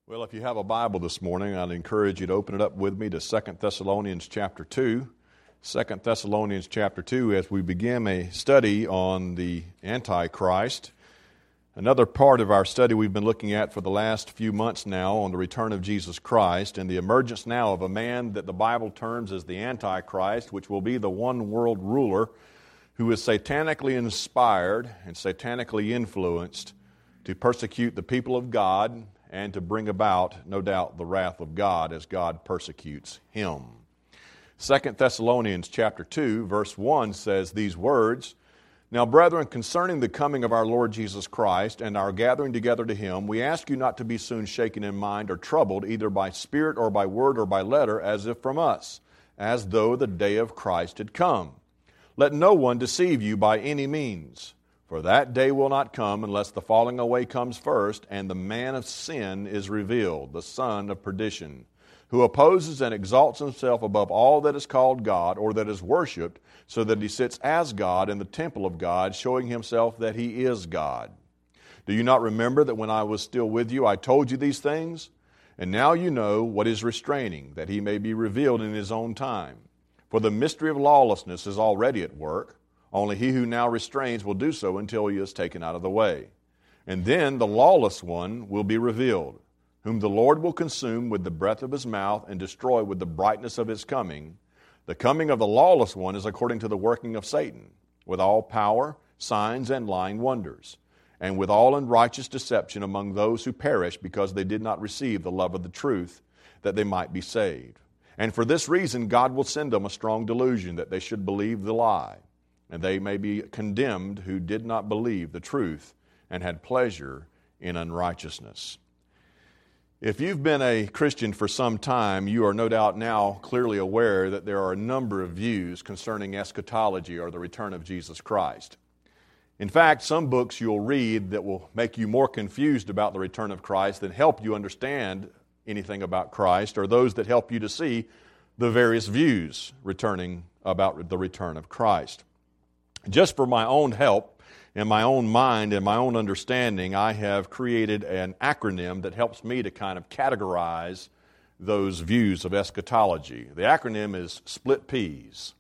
Well, if you have a Bible this morning, I'd encourage you to open it up with me to 2 Thessalonians chapter 2. 2 Thessalonians chapter 2 as we begin a study on the Antichrist. Another part of our study we've been looking at for the last few months now on the return of Jesus Christ and the emergence now of a man that the Bible terms as the Antichrist, which will be the one world ruler who is satanically inspired and satanically influenced to persecute the people of God and to bring about, no doubt, the wrath of God as God persecutes him. 2 Thessalonians chapter 2, verse 1 says these words, "Now, brethren, concerning the coming of our Lord Jesus Christ and our gathering together to him, we ask you not to be soon shaken in mind or troubled, either by spirit or by word or by letter, as if from us, as though the day of Christ had come. Let no one deceive you by any means. For that day will not come unless the falling away comes first, and the man of sin is revealed, the son of perdition, who opposes and exalts himself above all that is called God or that is worshipped, so that he sits as God in the temple of God, showing himself that he is God. Do you not remember that when I was still with you, I told you these things? And now you know what is restraining, that he may be revealed in his own time. For the mystery of lawlessness is already at work. Only he who now restrains will do so until he is taken out of the way. And then the lawless one will be revealed, whom the Lord will consume with the breath of his mouth and destroy with the brightness of his coming. The coming of the lawless one is according to the working of Satan, with all power, signs, and lying wonders, and with all unrighteous deception among those who perish because they did not receive the love of the truth, that they might be saved. And for this reason God will send them a strong delusion, that they should believe the lie, and they may be condemned who did not believe the truth and had pleasure in unrighteousness." If you've been a Christian for some time, you are no doubt now clearly aware that there are a number of views concerning eschatology or the return of Jesus Christ. In fact, some books you'll read that will make you more confused about the return of Christ than help you understand anything about Christ, or those that help you to see the various views about the return of Christ. Just for my own help, in my own mind and my own understanding, I have created an acronym that helps me to kind of categorize those views of eschatology. The acronym is SPLIT Ps.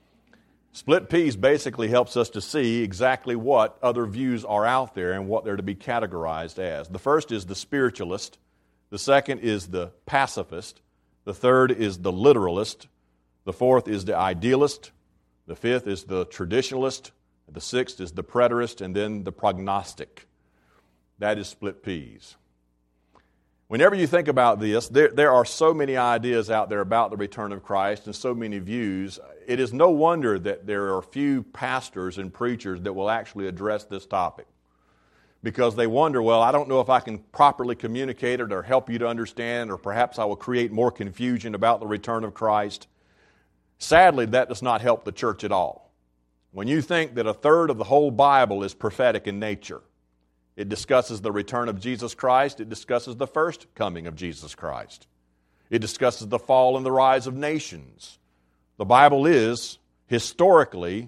SPLIT Ps basically helps us to see exactly what other views are out there and what they're to be categorized as. The first is the spiritualist. The second is the pacifist. The third is the literalist. The fourth is the idealist. The fifth is the traditionalist, the sixth is the preterist, and then the prognostic. That is split Ps. Whenever you think about this, there are so many ideas out there about the return of Christ and so many views. It is no wonder that there are few pastors and preachers that will actually address this topic, because they wonder, well, I don't know if I can properly communicate it or help you to understand, or perhaps I will create more confusion about the return of Christ. Sadly, that does not help the church at all. When you think that a third of the whole Bible is prophetic in nature, it discusses the return of Jesus Christ, it discusses the first coming of Jesus Christ. It discusses the fall and the rise of nations. The Bible is historically,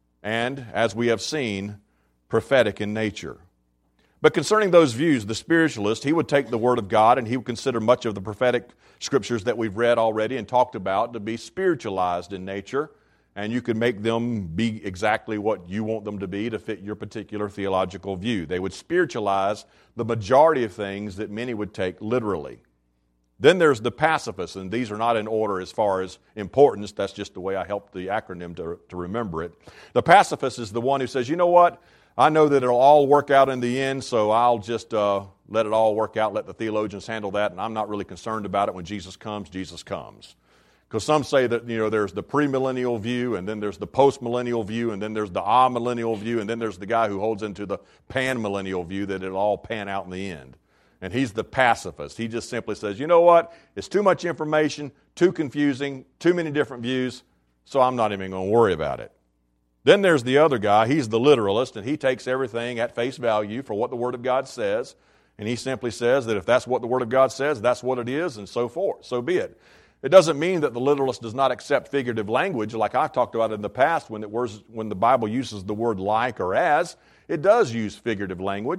and as we have seen, prophetic in nature. But concerning those views, the spiritualist, he would take the Word of God and he would consider much of the prophetic scriptures that we've read already and talked about to be spiritualized in nature, and you could make them be exactly what you want them to be to fit your particular theological view. They would spiritualize the majority of things that many would take literally. Then there's the pacifists, and these are not in order as far as importance. That's just the way I helped the acronym to remember it. The pacifist is the one who says, you know what? I know that it'll all work out in the end, so I'll just let it all work out, let the theologians handle that, and I'm not really concerned about it. When Jesus comes, Jesus comes. Because some say that, there's the premillennial view, and then there's the postmillennial view, and then there's the amillennial view, and then there's the guy who holds into the panmillennial view that it'll all pan out in the end. And he's the pacifist. He just simply says, you know what? It's too much information, too confusing, too many different views, so I'm not even going to worry about it. Then there's the other guy. He's the literalist, and he takes everything at face value for what the Word of God says, and he simply says that if that's what the Word of God says, that's what it is, and so forth. So be it. It doesn't mean that the literalist does not accept figurative language, like I talked about in the past when the Bible uses the word like or as. It does use figurative language,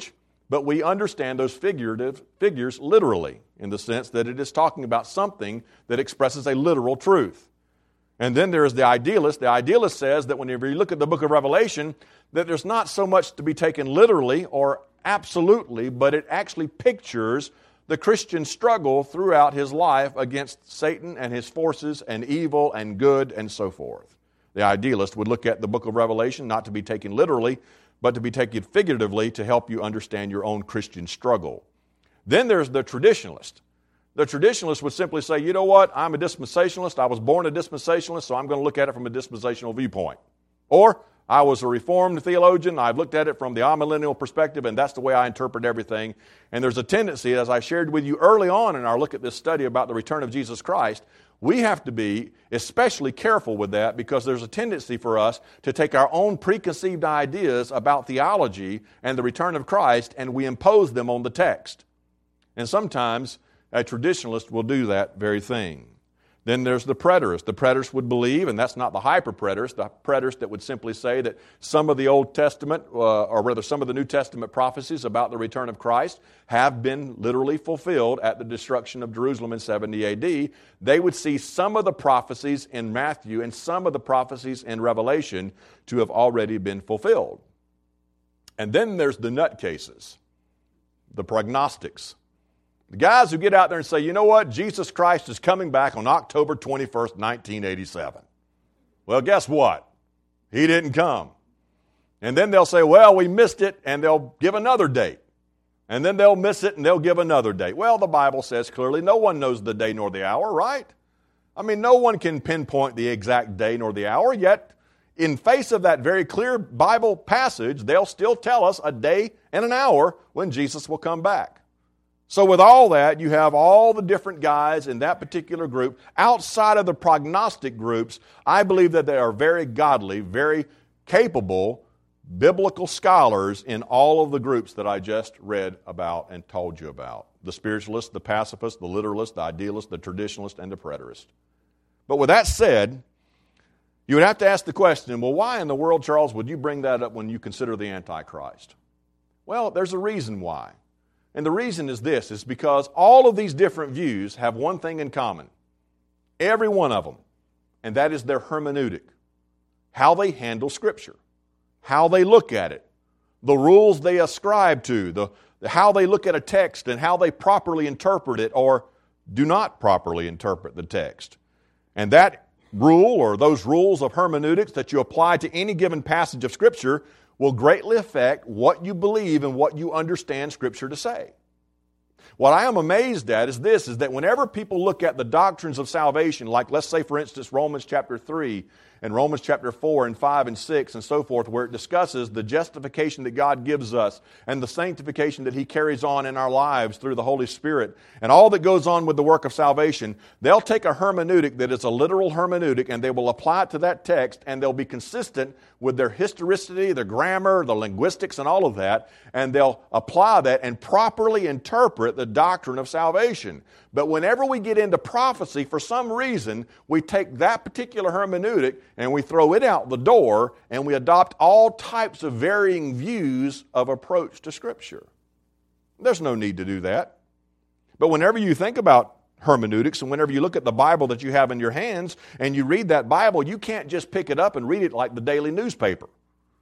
but we understand those figures literally, in the sense that it is talking about something that expresses a literal truth. And then there is the idealist. The idealist says that whenever you look at the book of Revelation, that there's not so much to be taken literally or absolutely, but it actually pictures the Christian struggle throughout his life against Satan and his forces and evil and good and so forth. The idealist would look at the book of Revelation not to be taken literally, but to be taken figuratively to help you understand your own Christian struggle. Then there's the traditionalist. The traditionalist would simply say, you know what, I'm a dispensationalist. I was born a dispensationalist, so I'm going to look at it from a dispensational viewpoint. Or, I was a Reformed theologian. I've looked at it from the amillennial perspective, and that's the way I interpret everything. And there's a tendency, as I shared with you early on in our look at this study about the return of Jesus Christ, we have to be especially careful with that because there's a tendency for us to take our own preconceived ideas about theology and the return of Christ and we impose them on the text. And sometimes a traditionalist will do that very thing. Then there's the preterist. The preterist would believe, and that's not the hyper-preterist, the preterist that would simply say that some of the Old Testament, or rather some of the New Testament prophecies about the return of Christ have been literally fulfilled at the destruction of Jerusalem in 70 A.D. They would see some of the prophecies in Matthew and some of the prophecies in Revelation to have already been fulfilled. And then there's the nutcases, the prognostics. The guys who get out there and say, you know what, Jesus Christ is coming back on October 21st, 1987. Well, guess what? He didn't come. And then they'll say, well, we missed it, and they'll give another date. And then they'll miss it, and they'll give another date. Well, the Bible says clearly no one knows the day nor the hour, right? I mean, no one can pinpoint the exact day nor the hour, yet in face of that very clear Bible passage, they'll still tell us a day and an hour when Jesus will come back. So with all that, you have all the different guys in that particular group. Outside of the prognostic groups, I believe that they are very godly, very capable biblical scholars in all of the groups that I just read about and told you about. The spiritualist, the pacifist, the literalist, the idealist, the traditionalist, and the preterist. But with that said, you would have to ask the question, well, why in the world, Charles, would you bring that up when you consider the Antichrist? Well, there's a reason why. And the reason is this, is because all of these different views have one thing in common. Every one of them. And that is their hermeneutic. How they handle Scripture. How they look at it. The rules they ascribe to. How they look at a text and how they properly interpret it or do not properly interpret the text. And that rule or those rules of hermeneutics that you apply to any given passage of Scripture will greatly affect what you believe and what you understand Scripture to say. What I am amazed at is this, is that whenever people look at the doctrines of salvation, like let's say for instance Romans chapter 3 and Romans chapter 4 and 5 and 6 and so forth, where it discusses the justification that God gives us and the sanctification that He carries on in our lives through the Holy Spirit and all that goes on with the work of salvation, they'll take a hermeneutic that is a literal hermeneutic and they will apply it to that text and they'll be consistent with their historicity, their grammar, the linguistics and all of that, and they'll apply that and properly interpret the doctrine of salvation. But whenever we get into prophecy, for some reason, we take that particular hermeneutic and we throw it out the door and we adopt all types of varying views of approach to Scripture. There's no need to do that. But whenever you think about hermeneutics and whenever you look at the Bible that you have in your hands and you read that Bible, you can't just pick it up and read it like the daily newspaper.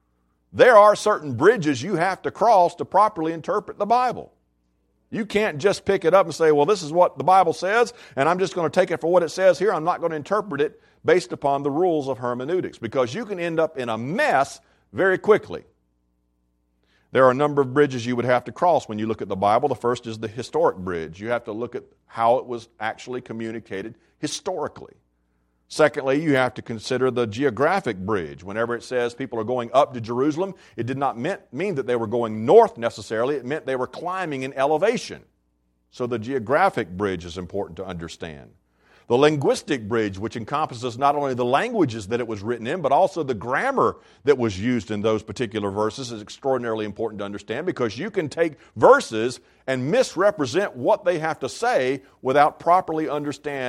There are certain bridges you have to cross to properly interpret the Bible. You can't just pick it up and say, well, this is what the Bible says, and I'm just going to take it for what it says here. I'm not going to interpret it based upon the rules of hermeneutics, because you can end up in a mess very quickly. There are a number of bridges you would have to cross when you look at the Bible. The first is the historic bridge. You have to look at how it was actually communicated historically. Secondly, you have to consider the geographic bridge. Whenever it says people are going up to Jerusalem, it did not mean that they were going north necessarily. It meant they were climbing in elevation. So the geographic bridge is important to understand. The linguistic bridge, which encompasses not only the languages that it was written in, but also the grammar that was used in those particular verses, is extraordinarily important to understand, because you can take verses and misrepresent what they have to say without properly understanding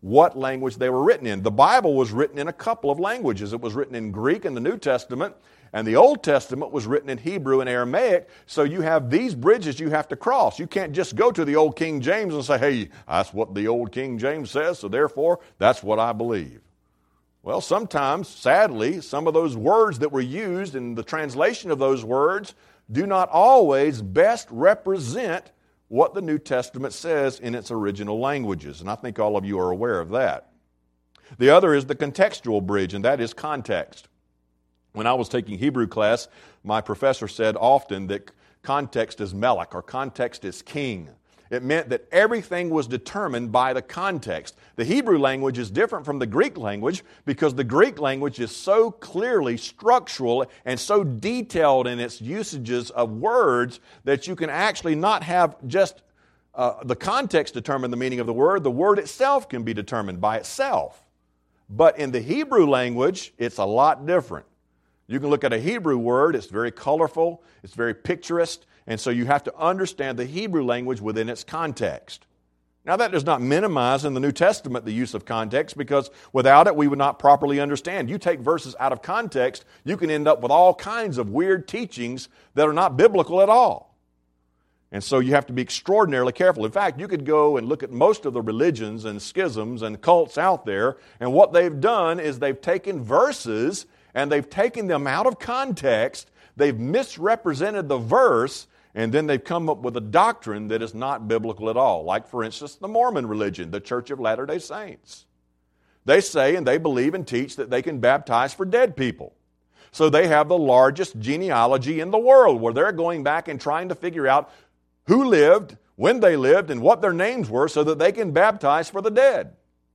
what language they were written in. The Bible was written in a couple of languages. It was written in Greek in the New Testament, and the Old Testament was written in Hebrew and Aramaic, so you have these bridges you have to cross. You can't just go to the Old King James and say, hey, that's what the Old King James says, so therefore that's what I believe. Well, sometimes, sadly, some of those words that were used in the translation of those words do not always best represent what the New Testament says in its original languages, and I think all of you are aware of that. The other is the contextual bridge, and that is context. When I was taking Hebrew class, my professor said often that context is melech, or context is king. It meant that everything was determined by the context. The Hebrew language is different from the Greek language because the Greek language is so clearly structural and so detailed in its usages of words that you can actually not have just the context determine the meaning of the word itself can be determined by itself. But in the Hebrew language, it's a lot different. You can look at a Hebrew word, it's very colorful, it's very picturesque, and so you have to understand the Hebrew language within its context. Now that does not minimize in the New Testament the use of context, because without it we would not properly understand. You take verses out of context, you can end up with all kinds of weird teachings that are not biblical at all. And so you have to be extraordinarily careful. In fact, you could go and look at most of the religions and schisms and cults out there, and what they've done is they've taken verses and they've taken them out of context, they've misrepresented the verse, and then they've come up with a doctrine that is not biblical at all. Like, for instance, the Mormon religion, the Church of Latter-day Saints. They say and they believe and teach that they can baptize for dead people. So they have the largest genealogy in the world, where they're going back and trying to figure out who lived, when they lived, and what their names were so that they can baptize for the dead.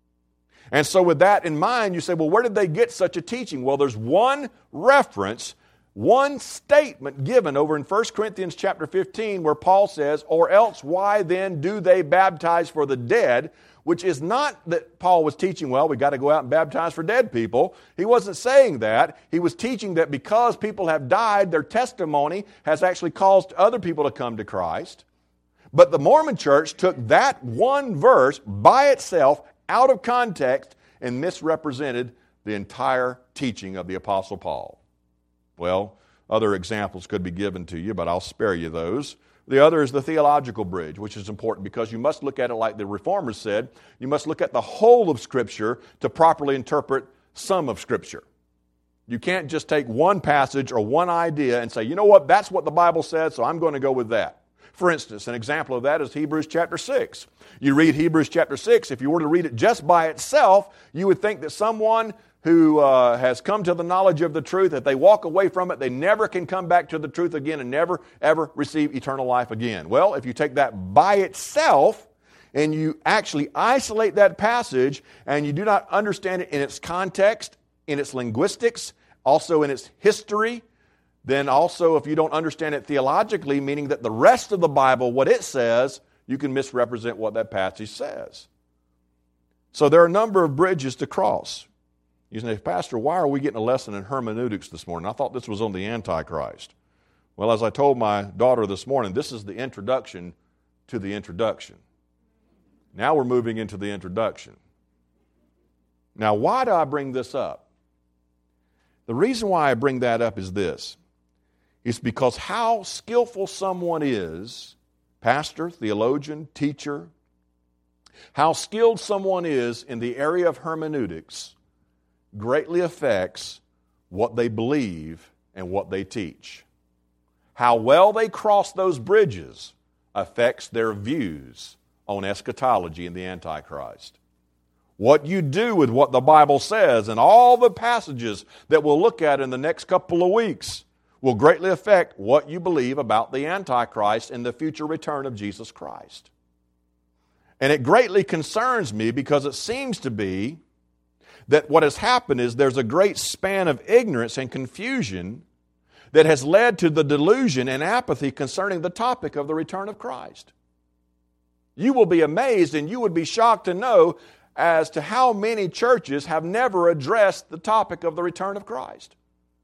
And so with that in mind, you say, well, where did they get such a teaching? Well, there's one reference, one statement given over in 1 Corinthians chapter 15 where Paul says, or else why then do they baptize for the dead? Which is not that Paul was teaching, well, we got to go out and baptize for dead people. He wasn't saying that. He was teaching that because people have died, their testimony has actually caused other people to come to Christ. But the Mormon church took that one verse by itself out of context and misrepresented the entire teaching of the Apostle Paul. Well, other examples could be given to you, but I'll spare you those. The other is the theological bridge, which is important because you must look at it like the Reformers said. You must look at the whole of Scripture to properly interpret some of Scripture. You can't just take one passage or one idea and say, you know what, that's what the Bible said, so I'm going to go with that. For instance, an example of that is Hebrews chapter 6. You read Hebrews chapter 6, if you were to read it just by itself, you would think that someone who has come to the knowledge of the truth, if they walk away from it, they never can come back to the truth again and never, ever receive eternal life again. Well, if you take that by itself and you actually isolate that passage and you do not understand it in its context, in its linguistics, also in its history, then also if you don't understand it theologically, meaning that the rest of the Bible, what it says, you can misrepresent what that passage says. So there are a number of bridges to cross. You say, Pastor, why are we getting a lesson in hermeneutics this morning? I thought this was on the Antichrist. Well, as I told my daughter this morning, this is the introduction to the introduction. Now we're moving into the introduction. Now, why do I bring this up? The reason why I bring that up is this. It's because how skillful someone is, pastor, theologian, teacher, how skilled someone is in the area of hermeneutics greatly affects what they believe and what they teach. How well they cross those bridges affects their views on eschatology and the Antichrist. What you do with what the Bible says and all the passages that we'll look at in the next couple of weeks will greatly affect what you believe about the Antichrist and the future return of Jesus Christ. And it greatly concerns me because it seems to be that what has happened is there's a great span of ignorance and confusion that has led to the delusion and apathy concerning the topic of the return of Christ. You will be amazed and you would be shocked to know as to how many churches have never addressed the topic of the return of Christ.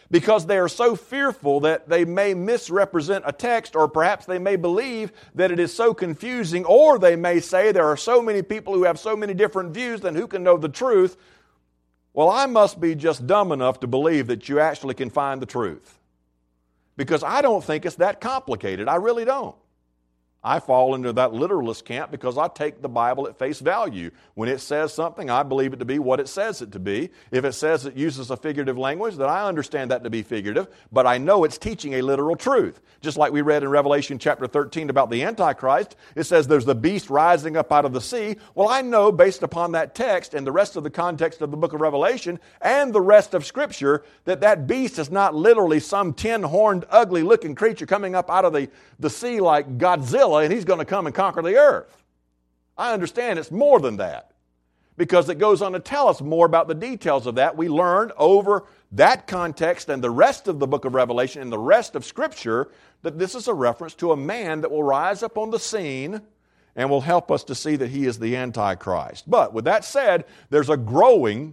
because they are so fearful that they may misrepresent a text, or perhaps they may believe that it is so confusing, or they may say there are so many people who have so many different views, then who can know the truth? Well, I must be just dumb enough to believe that you actually can find the truth. Because I don't think it's that complicated. I really don't. I fall into that literalist camp because I take the Bible at face value. When it says something, I believe it to be what it says it to be. If it says it uses a figurative language, then I understand that to be figurative, but I know it's teaching a literal truth. Just like we read in Revelation chapter 13 about the Antichrist, it says there's the beast rising up out of the sea. Well, I know based upon that text and the rest of the context of the book of Revelation and the rest of Scripture that that beast is not literally some 10-horned, ugly-looking creature coming up out of the sea like Godzilla, and he's going to come and conquer the earth. I understand it's more than that, because it goes on to tell us more about the details of that. We learn over that context and the rest of the book of Revelation and the rest of Scripture that this is a reference to a man that will rise up on the scene and will help us to see that he is the Antichrist. But with that said, there's a growing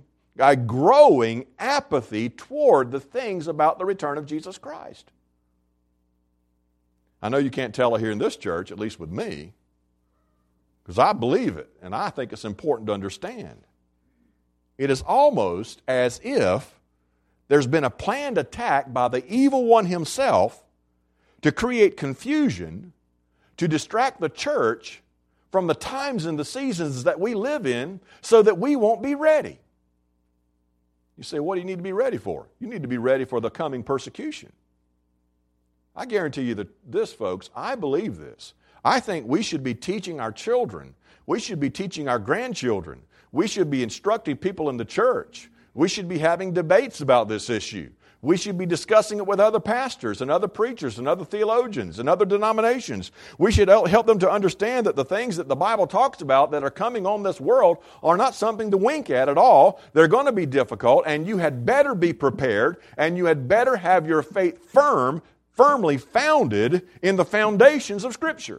apathy toward the things about the return of Jesus Christ. I know you can't tell it here in this church, at least with me, because I believe it, and I think it's important to understand. It is almost as if there's been a planned attack by the evil one himself to create confusion, to distract the church from the times and the seasons that we live in so that we won't be ready. You say, what do you need to be ready for? You need to be ready for the coming persecution. I guarantee you that this, folks, I believe this. I think we should be teaching our children. We should be teaching our grandchildren. We should be instructing people in the church. We should be having debates about this issue. We should be discussing it with other pastors and other preachers and other theologians and other denominations. We should help them to understand that the things that the Bible talks about that are coming on this world are not something to wink at all. They're going to be difficult, and you had better be prepared, and you had better have your faith firmly founded in the foundations of Scripture.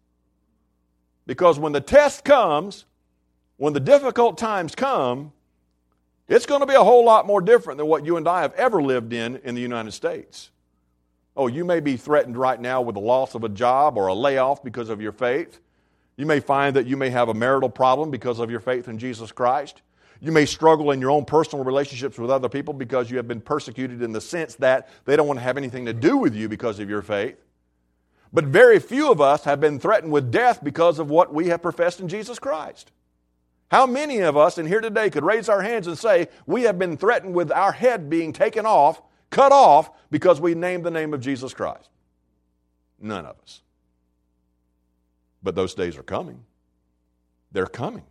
Because when the test comes, when the difficult times come, it's going to be a whole lot more different than what you and I have ever lived in the United States. Oh, you may be threatened right now with the loss of a job or a layoff because of your faith. You may find that you may have a marital problem because of your faith in Jesus Christ. You may struggle in your own personal relationships with other people because you have been persecuted in the sense that they don't want to have anything to do with you because of your faith. But very few of us have been threatened with death because of what we have professed in Jesus Christ. How many of us in here today could raise our hands and say we have been threatened with our head being taken off, cut off, because we named the name of Jesus Christ? None of us. But those days are coming. They're coming.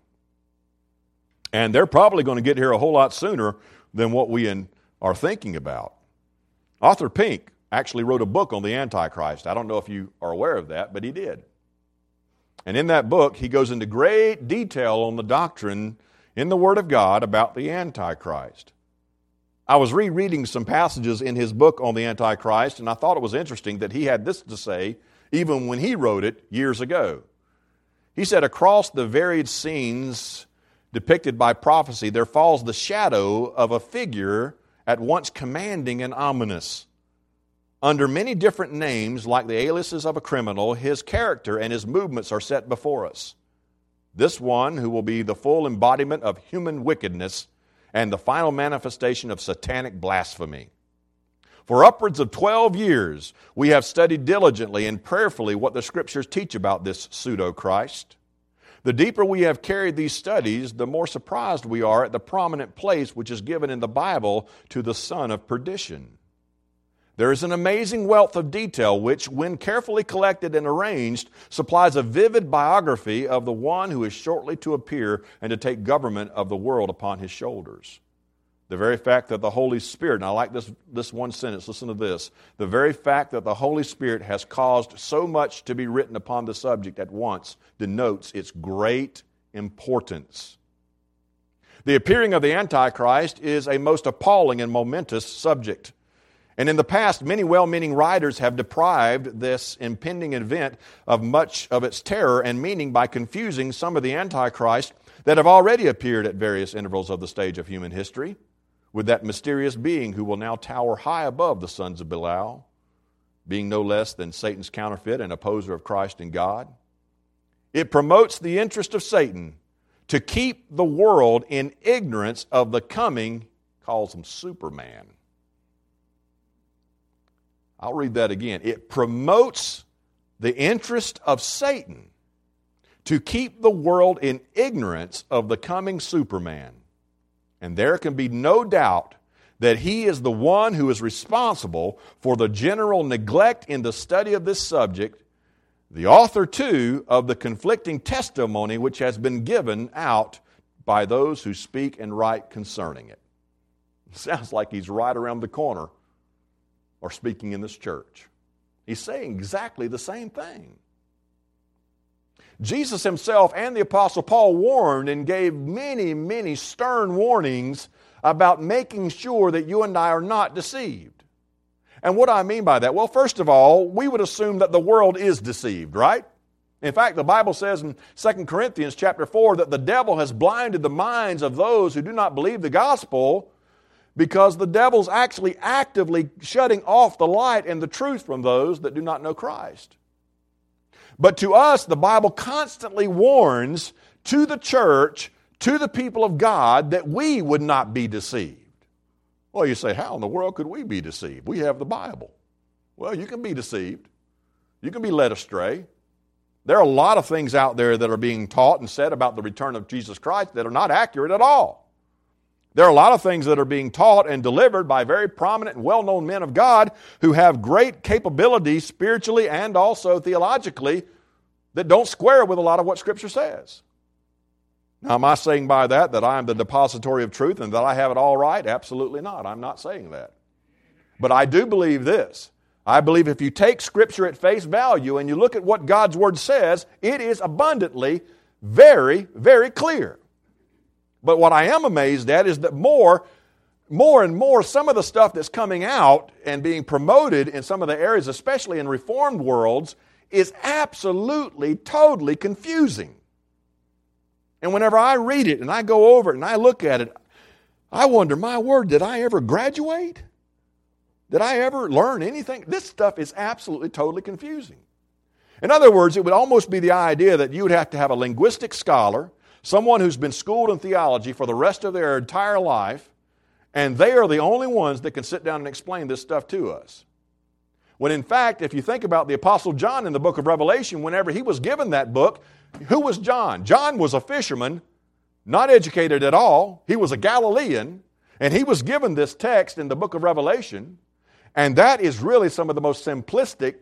And they're probably going to get here a whole lot sooner than what we are thinking about. Arthur Pink actually wrote a book on the Antichrist. I don't know if you are aware of that, but he did. And in that book, he goes into great detail on the doctrine in the Word of God about the Antichrist. I was rereading some passages in his book on the Antichrist, and I thought it was interesting that he had this to say even when he wrote it years ago. He said, across the varied scenes depicted by prophecy, there falls the shadow of a figure at once commanding and ominous. Under many different names, like the aliases of a criminal, his character and his movements are set before us. This one who will be the full embodiment of human wickedness and the final manifestation of satanic blasphemy. For upwards of 12 years, we have studied diligently and prayerfully what the Scriptures teach about this pseudo-Christ. The deeper we have carried these studies, the more surprised we are at the prominent place which is given in the Bible to the son of perdition. There is an amazing wealth of detail which, when carefully collected and arranged, supplies a vivid biography of the one who is shortly to appear and to take government of the world upon his shoulders. The very fact that the Holy Spirit, and I like this one sentence, listen to this. The very fact that the Holy Spirit has caused so much to be written upon the subject at once denotes its great importance. The appearing of the Antichrist is a most appalling and momentous subject. And in the past, many well-meaning writers have deprived this impending event of much of its terror and meaning by confusing some of the Antichrist that have already appeared at various intervals of the stage of human history with that mysterious being who will now tower high above the sons of Belial, being no less than Satan's counterfeit and opposer of Christ and God. It promotes the interest of Satan to keep the world in ignorance of the coming, calls him Superman. I'll read that again. It promotes the interest of Satan to keep the world in ignorance of the coming Superman. And there can be no doubt that he is the one who is responsible for the general neglect in the study of this subject, the author, too, of the conflicting testimony which has been given out by those who speak and write concerning it. It sounds like he's right around the corner or speaking in this church. He's saying exactly the same thing. Jesus himself and the Apostle Paul warned and gave many, many stern warnings about making sure that you and I are not deceived. And what do I mean by that? Well, first of all, we would assume that the world is deceived, right? In fact, the Bible says in 2 Corinthians chapter 4 that the devil has blinded the minds of those who do not believe the gospel, because the devil's actually actively shutting off the light and the truth from those that do not know Christ. But to us, the Bible constantly warns to the church, to the people of God, that we would not be deceived. Well, you say, how in the world could we be deceived? We have the Bible. Well, you can be deceived. You can be led astray. There are a lot of things out there that are being taught and said about the return of Jesus Christ that are not accurate at all. There are a lot of things that are being taught and delivered by very prominent and well-known men of God who have great capabilities spiritually and also theologically that don't square with a lot of what Scripture says. Now, am I saying by that I am the depository of truth and that I have it all right? Absolutely not. I'm not saying that. But I do believe this. I believe if you take Scripture at face value and you look at what God's Word says, it is abundantly, very, very clear. But what I am amazed at is that more and more some of the stuff that's coming out and being promoted in some of the areas, especially in Reformed worlds, is absolutely, totally confusing. And whenever I read it and I go over it and I look at it, I wonder, my word, did I ever graduate? Did I ever learn anything? This stuff is absolutely, totally confusing. In other words, it would almost be the idea that you would have to have a linguistic scholar, someone who's been schooled in theology for the rest of their entire life, and they are the only ones that can sit down and explain this stuff to us. When in fact, if you think about the Apostle John in the book of Revelation, whenever he was given that book, who was John? John was a fisherman, not educated at all. He was a Galilean, and he was given this text in the book of Revelation, and that is really some of the most simplistic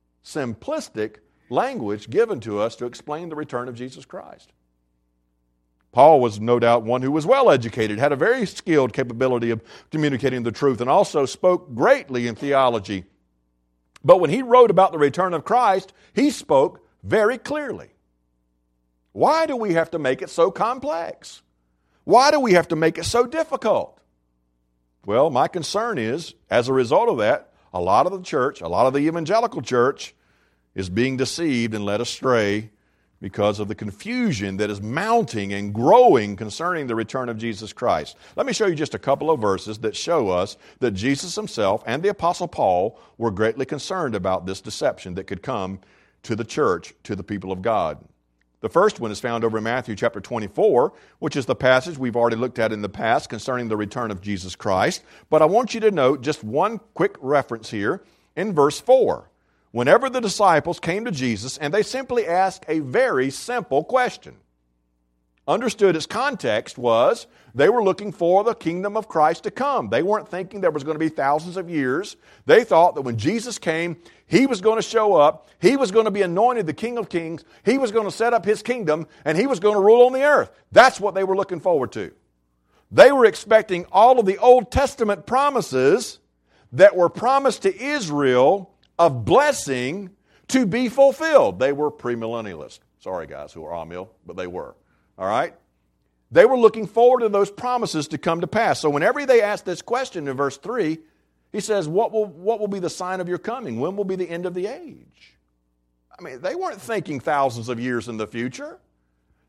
language given to us to explain the return of Jesus Christ. Paul was no doubt one who was well educated, had a very skilled capability of communicating the truth, and also spoke greatly in theology. But when he wrote about the return of Christ, he spoke very clearly. Why do we have to make it so complex? Why do we have to make it so difficult? Well, my concern is, as a result of that, a lot of the church, a lot of the evangelical church, is being deceived and led astray because of the confusion that is mounting and growing concerning the return of Jesus Christ. Let me show you just a couple of verses that show us that Jesus himself and the Apostle Paul were greatly concerned about this deception that could come to the church, to the people of God. The first one is found over in Matthew chapter 24, which is the passage we've already looked at in the past concerning the return of Jesus Christ. But I want you to note just one quick reference here in verse 4. Whenever the disciples came to Jesus and they simply asked a very simple question. Understood its context was they were looking for the kingdom of Christ to come. They weren't thinking there was going to be thousands of years. They thought that when Jesus came, he was going to show up, he was going to be anointed the King of Kings, he was going to set up his kingdom, and he was going to rule on the earth. That's what they were looking forward to. They were expecting all of the Old Testament promises that were promised to Israel of blessing to be fulfilled. They were premillennialists. Sorry, guys who are amil, but they were. All right? They were looking forward to those promises to come to pass. So whenever they asked this question in verse 3, he says, what will be the sign of your coming? When will be the end of the age? I mean, they weren't thinking thousands of years in the future.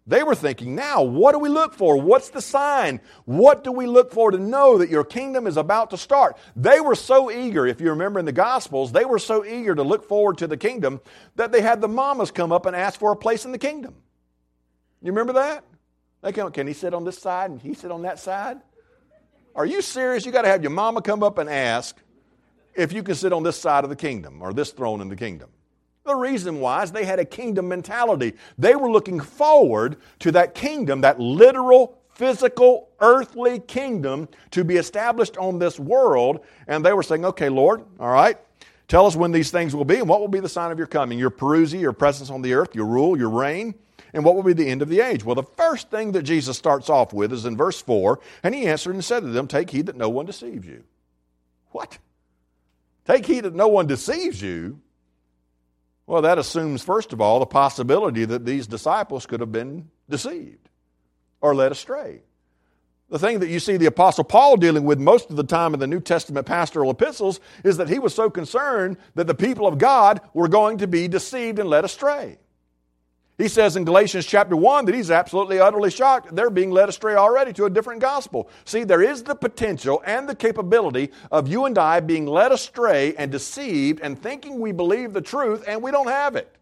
They were thinking, now, what do we look for? What's the sign? What do we look for to know that your kingdom is about to start? They were so eager, if you remember in the Gospels, they were so eager to look forward to the kingdom that they had the mamas come up and ask for a place in the kingdom. You remember that? They come, can he sit on this side and he sit on that side? Are you serious? You got to have your mama come up and ask if you can sit on this side of the kingdom or this throne in the kingdom. The reason why is they had a kingdom mentality. They were looking forward to that kingdom, that literal, physical, earthly kingdom to be established on this world. And they were saying, okay, Lord, all right, tell us when these things will be and what will be the sign of your coming, your parousia, your presence on the earth, your rule, your reign, and what will be the end of the age. Well, the first thing that Jesus starts off with is in verse 4, and he answered and said to them, take heed that no one deceives you. What? Take heed that no one deceives you? Well, that assumes, first of all, the possibility that these disciples could have been deceived or led astray. The thing that you see the Apostle Paul dealing with most of the time in the New Testament pastoral epistles is that he was so concerned that the people of God were going to be deceived and led astray. He says in Galatians chapter 1 that he's absolutely, utterly shocked they're being led astray already to a different gospel. See, there is the potential and the capability of you and I being led astray and deceived and thinking we believe the truth and we don't have it.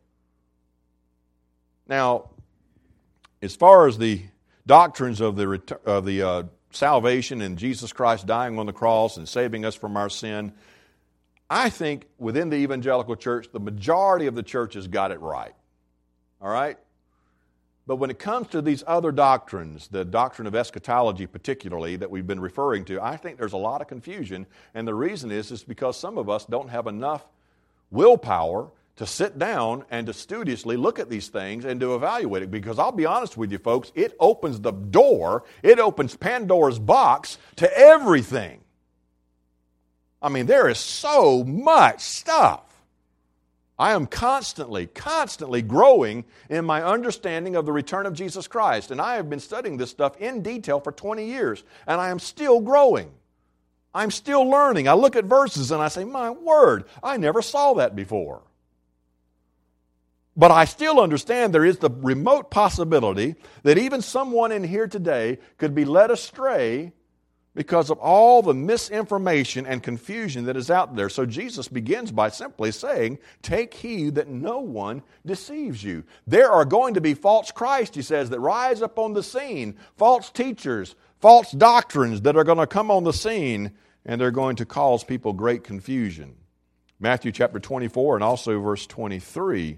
Now, as far as the doctrines of the salvation and Jesus Christ dying on the cross and saving us from our sin, I think within the evangelical church, the majority of the church has got it right. All right? But when it comes to these other doctrines, the doctrine of eschatology particularly that we've been referring to, I think there's a lot of confusion. And the reason is because some of us don't have enough willpower to sit down and to studiously look at these things and to evaluate it. Because I'll be honest with you folks, it opens the door, it opens Pandora's box to everything. I mean, there is so much stuff. I am constantly growing in my understanding of the return of Jesus Christ. And I have been studying this stuff in detail for 20 years. And I am still growing. I'm still learning. I look at verses and I say, my word, I never saw that before. But I still understand there is the remote possibility that even someone in here today could be led astray because of all the misinformation and confusion that is out there. So Jesus begins by simply saying, take heed that no one deceives you. There are going to be false Christ, he says, that rise up on the scene, false teachers, false doctrines that are going to come on the scene, and they're going to cause people great confusion. Matthew chapter 24 and also verse 23,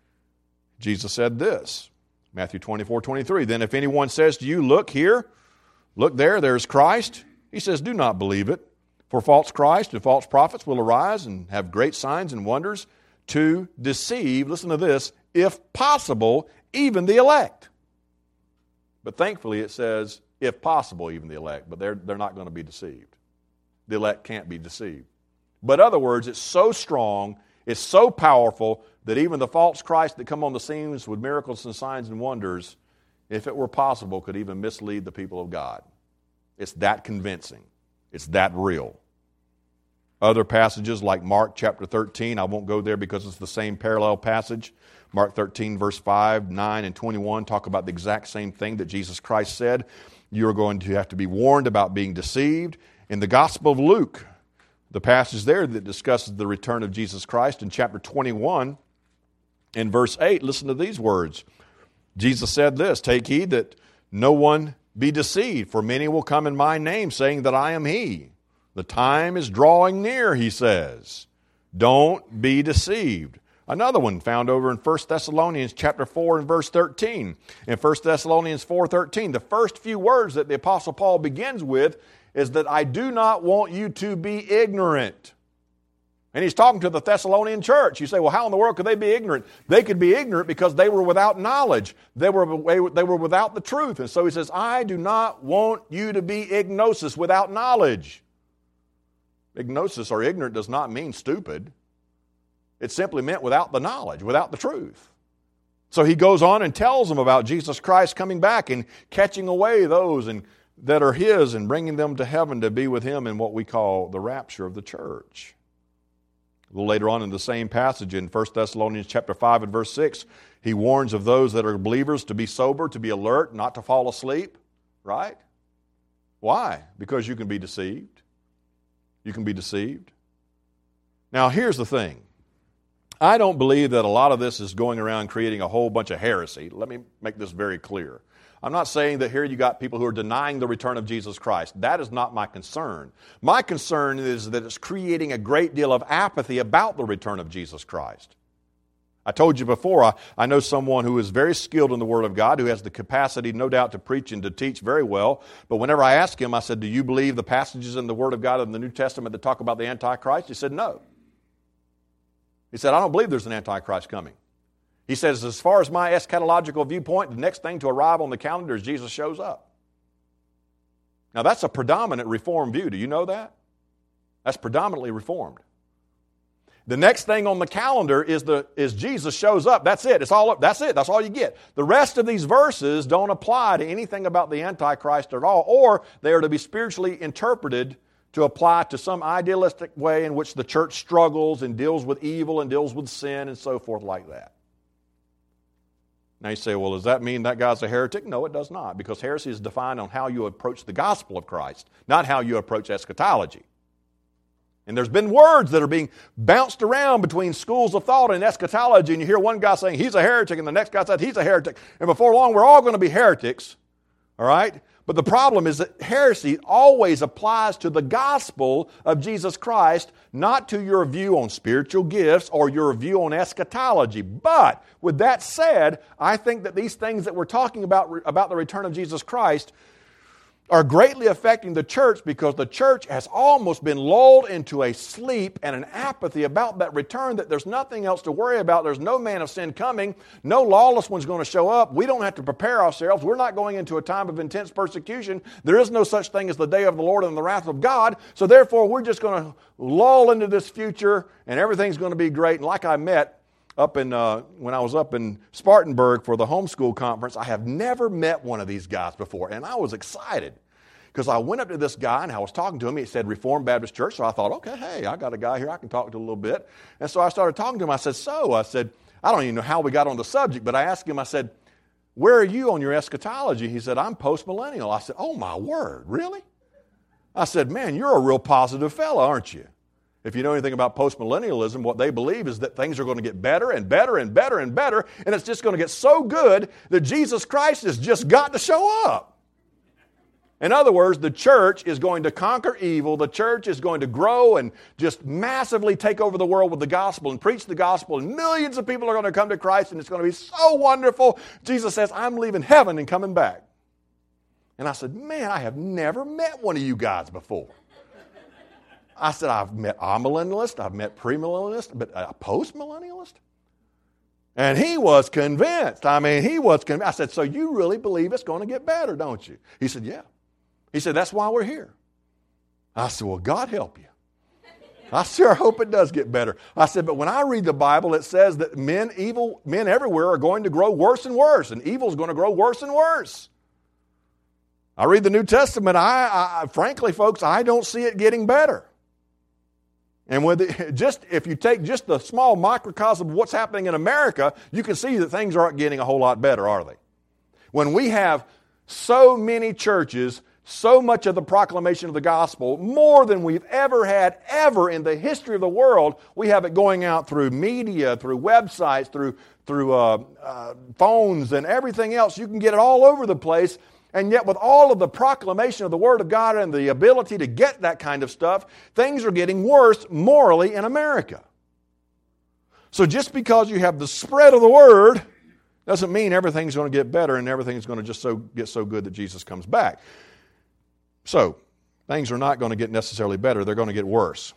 Jesus said this, Matthew 24:23, then if anyone says to you, look here, look there, there's Christ. He says, do not believe it. For false Christ and false prophets will arise and have great signs and wonders to deceive, listen to this, if possible, even the elect. But thankfully it says, if possible, even the elect. But they're not going to be deceived. The elect can't be deceived. But in other words, it's so strong, it's so powerful that even the false Christ that come on the scenes with miracles and signs and wonders, if it were possible, could even mislead the people of God. It's that convincing. It's that real. Other passages like Mark chapter 13, I won't go there because it's the same parallel passage. Mark 13 verse 5, 9, and 21 talk about the exact same thing that Jesus Christ said. You're going to have to be warned about being deceived. In the Gospel of Luke, the passage there that discusses the return of Jesus Christ in chapter 21, in verse 8, listen to these words. Jesus said this, take heed that no one be deceived, for many will come in my name, saying that I am he. The time is drawing near, he says. Don't be deceived. Another one found over in 1 Thessalonians chapter 4 and verse 13. In 1 Thessalonians 4:13, the first few words that the Apostle Paul begins with is that I do not want you to be ignorant. And he's talking to the Thessalonian church. You say, well, how in the world could they be ignorant? They could be ignorant because they were without knowledge. They were without the truth. And so he says, I do not want you to be ignosis, without knowledge. Ignosis or ignorant does not mean stupid. It simply meant without the knowledge, without the truth. So he goes on and tells them about Jesus Christ coming back and catching away those that are his and bringing them to heaven to be with him in what we call the rapture of the church. A little later on in the same passage in 1 Thessalonians chapter 5 and verse 6, he warns of those that are believers to be sober, to be alert, not to fall asleep, right? Why? Because you can be deceived. You can be deceived. Now, here's the thing. I don't believe that a lot of this is going around creating a whole bunch of heresy. Let me make this very clear. I'm not saying that here you got people who are denying the return of Jesus Christ. That is not my concern. My concern is that it's creating a great deal of apathy about the return of Jesus Christ. I told you before, I know someone who is very skilled in the Word of God, who has the capacity, no doubt, to preach and to teach very well. But whenever I asked him, I said, do you believe the passages in the Word of God in the New Testament that talk about the Antichrist? He said, no. He said, I don't believe there's an Antichrist coming. He says, as far as my eschatological viewpoint, the next thing to arrive on the calendar is Jesus shows up. Now, that's a predominant Reformed view. Do you know that? That's predominantly Reformed. The next thing on the calendar is Jesus shows up. That's it. That's it. That's all you get. The rest of these verses don't apply to anything about the Antichrist at all, or they are to be spiritually interpreted to apply to some idealistic way in which the church struggles and deals with evil and deals with sin and so forth like that. Now you say, well, does that mean that guy's a heretic? No, it does not, because heresy is defined on how you approach the gospel of Christ, not how you approach eschatology. And there's been words that are being bounced around between schools of thought and eschatology, and you hear one guy saying he's a heretic, and the next guy said he's a heretic, and before long we're all going to be heretics, all right? But the problem is that heresy always applies to the gospel of Jesus Christ, not to your view on spiritual gifts or your view on eschatology. But with that said, I think that these things that we're talking about the return of Jesus Christ are greatly affecting the church, because the church has almost been lulled into a sleep and an apathy about that return, that there's nothing else to worry about. There's no man of sin coming. No lawless one's going to show up. We don't have to prepare ourselves. We're not going into a time of intense persecution. There is no such thing as the day of the Lord and the wrath of God. So therefore, we're just going to lull into this future, and everything's going to be great. And like I met up in when I was up in Spartanburg for the homeschool conference, I have never met one of these guys before, and I was excited because I went up to this guy and I was talking to him. He said Reformed Baptist Church, so I thought, okay, hey, I got a guy here I can talk to a little bit. And so I started talking to him. I said, I don't even know how we got on the subject, but I asked him, I said, where are you on your eschatology? He said, I'm post-millennial. I said, oh my word, really? I said, man, you're a real positive fellow, aren't you? If you know anything about postmillennialism, what they believe is that things are going to get better and better and better and better, and it's just going to get so good that Jesus Christ has just got to show up. In other words, the church is going to conquer evil. The church is going to grow and just massively take over the world with the gospel and preach the gospel, and millions of people are going to come to Christ, and it's going to be so wonderful. Jesus says, I'm leaving heaven and coming back. And I said, man, I have never met one of you guys before. I said, I've met amillennialist, I've met premillennialist, but a postmillennialist? And he was convinced. I said, so you really believe it's going to get better, don't you? He said, yeah. He said, that's why we're here. I said, well, God help you. I sure hope it does get better. I said, but when I read the Bible, it says that evil men everywhere are going to grow worse and worse, and evil is going to grow worse and worse. I read the New Testament, frankly, folks, I don't see it getting better. And if you take just the small microcosm of what's happening in America, you can see that things aren't getting a whole lot better, are they? When we have so many churches, so much of the proclamation of the gospel, more than we've ever had ever in the history of the world, we have it going out through media, through websites, through phones and everything else. You can get it all over the place. And yet with all of the proclamation of the Word of God and the ability to get that kind of stuff, things are getting worse morally in America. So just because you have the spread of the Word doesn't mean everything's going to get better and everything's going to just get so good that Jesus comes back. So things are not going to get necessarily better. They're going to get worse.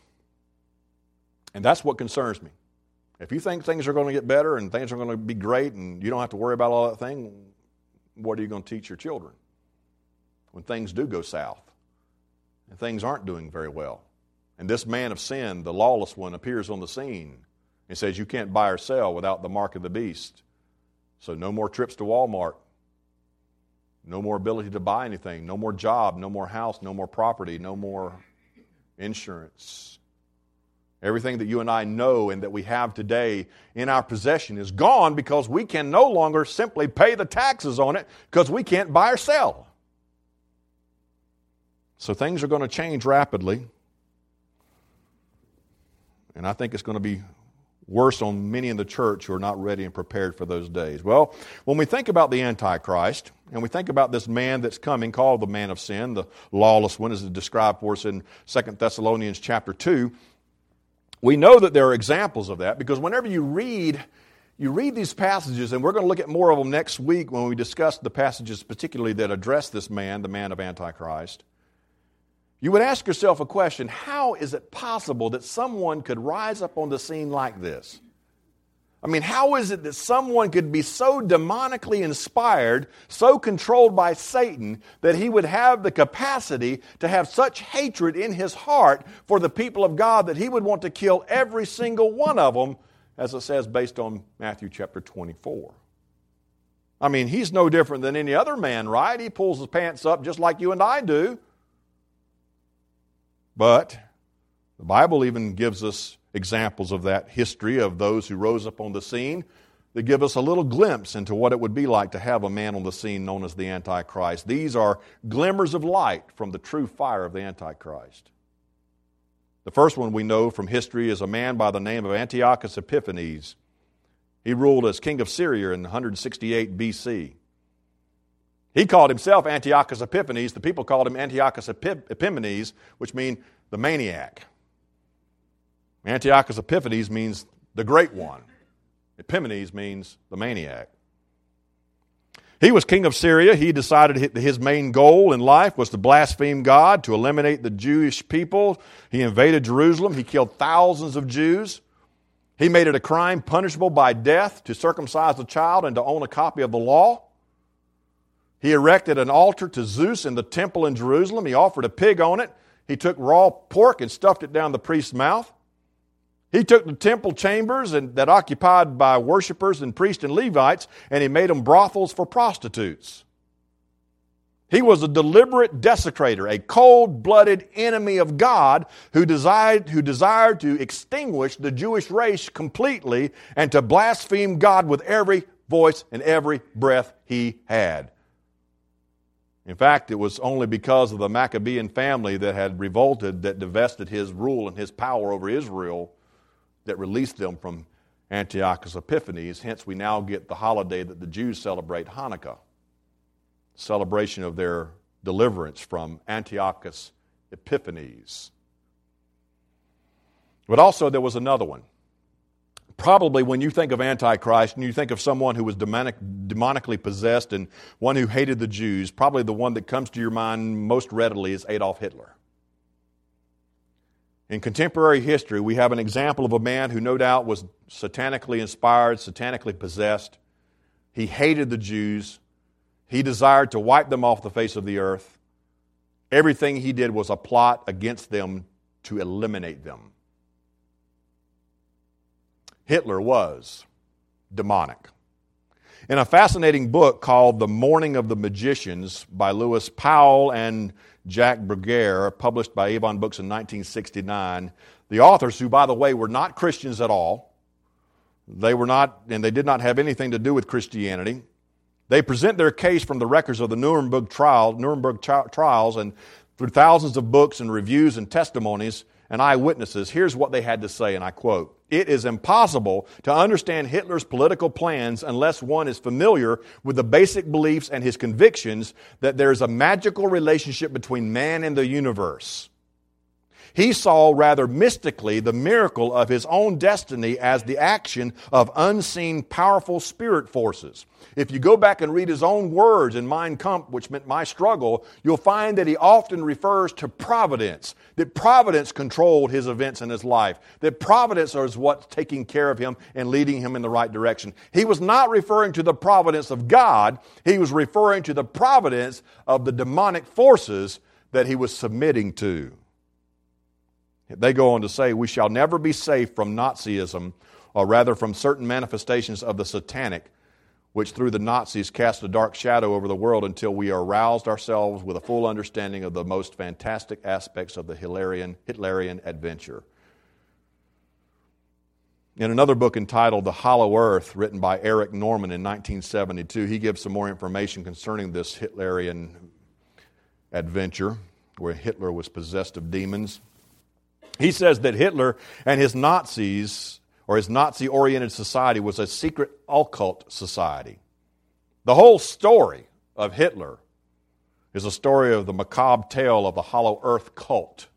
And that's what concerns me. If you think things are going to get better and things are going to be great and you don't have to worry about all that thing, what are you going to teach your children when things do go south and things aren't doing very well? And this man of sin, the lawless one, appears on the scene and says you can't buy or sell without the mark of the beast. So no more trips to Walmart, no more ability to buy anything, no more job, no more house, no more property, no more insurance. Everything that you and I know and that we have today in our possession is gone because we can no longer simply pay the taxes on it because we can't buy or sell. So things are going to change rapidly. And I think it's going to be worse on many in the church who are not ready and prepared for those days. Well, when we think about the Antichrist, and we think about this man that's coming, called the man of sin, the lawless one, as it's described for us in 2 Thessalonians chapter 2, we know that there are examples of that, because whenever you read these passages, and we're going to look at more of them next week when we discuss the passages particularly that address this man, the man of Antichrist, you would ask yourself a question: how is it possible that someone could rise up on the scene like this? I mean, how is it that someone could be so demonically inspired, so controlled by Satan, that he would have the capacity to have such hatred in his heart for the people of God that he would want to kill every single one of them, as it says based on Matthew chapter 24? I mean, he's no different than any other man, right? He pulls his pants up just like you and I do. But the Bible even gives us examples of that history of those who rose up on the scene that give us a little glimpse into what it would be like to have a man on the scene known as the Antichrist. These are glimmers of light from the true fire of the Antichrist. The first one we know from history is a man by the name of Antiochus Epiphanes. He ruled as king of Syria in 168 BC. He called himself Antiochus Epiphanes. The people called him Antiochus Epimanes, which means the maniac. Antiochus Epiphanes means the great one. Epimanes means the maniac. He was king of Syria. He decided his main goal in life was to blaspheme God, to eliminate the Jewish people. He invaded Jerusalem. He killed thousands of Jews. He made it a crime punishable by death to circumcise a child and to own a copy of the law. He erected an altar to Zeus in the temple in Jerusalem. He offered a pig on it. He took raw pork and stuffed it down the priest's mouth. He took the temple chambers that occupied by worshipers and priests and Levites, and he made them brothels for prostitutes. He was a deliberate desecrator, a cold-blooded enemy of God who desired to extinguish the Jewish race completely and to blaspheme God with every voice and every breath he had. In fact, it was only because of the Maccabean family that had revolted that divested his rule and his power over Israel that released them from Antiochus Epiphanes. Hence, we now get the holiday that the Jews celebrate, Hanukkah, celebration of their deliverance from Antiochus Epiphanes. But also there was another one. Probably when you think of Antichrist and you think of someone who was demonically possessed and one who hated the Jews, probably the one that comes to your mind most readily is Adolf Hitler. In contemporary history, we have an example of a man who no doubt was satanically inspired, satanically possessed. He hated the Jews. He desired to wipe them off the face of the earth. Everything he did was a plot against them to eliminate them. Hitler was demonic. In a fascinating book called The Morning of the Magicians by Lewis Powell and Jack Bruguiere, published by Avon Books in 1969, the authors, who by the way were not Christians at all, they did not have anything to do with Christianity, they present their case from the records of the Nuremberg trials, and through thousands of books and reviews and testimonies and eyewitnesses. Here's what they had to say, and I quote, "It is impossible to understand Hitler's political plans unless one is familiar with the basic beliefs and his convictions that there is a magical relationship between man and the universe. He saw rather mystically the miracle of his own destiny as the action of unseen powerful spirit forces." If you go back and read his own words in Mein Kampf, which meant My Struggle, you'll find that he often refers to providence, that providence controlled his events in his life, that providence is what's taking care of him and leading him in the right direction. He was not referring to the providence of God. He was referring to the providence of the demonic forces that he was submitting to. They go on to say, "We shall never be safe from Nazism, or rather from certain manifestations of the satanic, which through the Nazis cast a dark shadow over the world until we are aroused ourselves with a full understanding of the most fantastic aspects of the Hitlerian adventure." In another book entitled The Hollow Earth, written by Eric Norman in 1972, he gives some more information concerning this Hitlerian adventure where Hitler was possessed of demons. He says that Hitler and his Nazis, or his Nazi-oriented society, was a secret occult society. The whole story of Hitler is a story of the macabre tale of the Hollow Earth cult.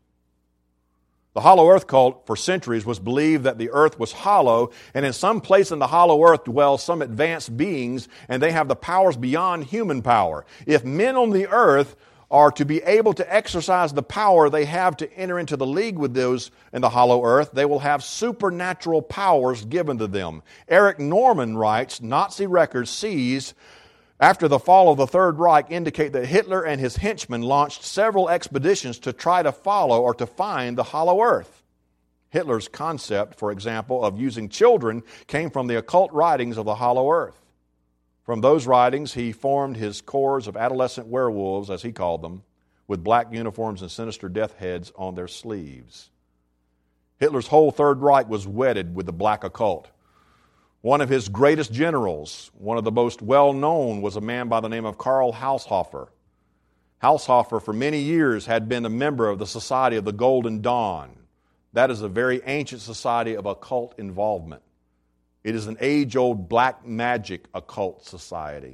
The Hollow Earth cult for centuries was believed that the earth was hollow, and in some place in the hollow earth dwell some advanced beings, and they have the powers beyond human power. If men on the earth are to be able to exercise the power they have to enter into the league with those in the hollow earth, they will have supernatural powers given to them. Eric Norman writes, Nazi records seized after the fall of the Third Reich indicate that Hitler and his henchmen launched several expeditions to try to follow or to find the hollow earth. Hitler's concept, for example, of using children came from the occult writings of the hollow earth. From those writings, he formed his corps of adolescent werewolves, as he called them, with black uniforms and sinister death heads on their sleeves. Hitler's whole Third Reich was wedded with the black occult. One of his greatest generals, one of the most well-known, was a man by the name of Karl Haushofer. Haushofer, for many years, had been a member of the Society of the Golden Dawn. That is a very ancient society of occult involvement. It is an age-old black magic occult society.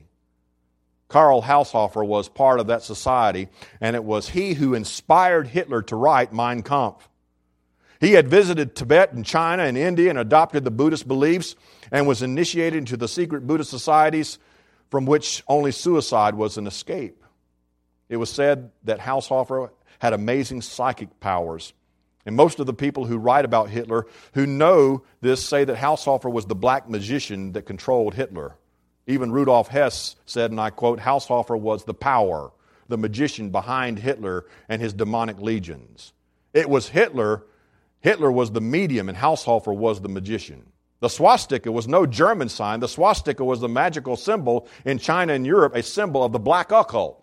Karl Haushofer was part of that society, and it was he who inspired Hitler to write Mein Kampf. He had visited Tibet and China and India and adopted the Buddhist beliefs and was initiated into the secret Buddhist societies from which only suicide was an escape. It was said that Haushofer had amazing psychic powers. And most of the people who write about Hitler who know this say that Haushofer was the black magician that controlled Hitler. Even Rudolf Hess said, and I quote, Haushofer was the power, the magician behind Hitler and his demonic legions. It was Hitler was the medium and Haushofer was the magician. The swastika was no German sign. The swastika was the magical symbol in China and Europe, a symbol of the black occult.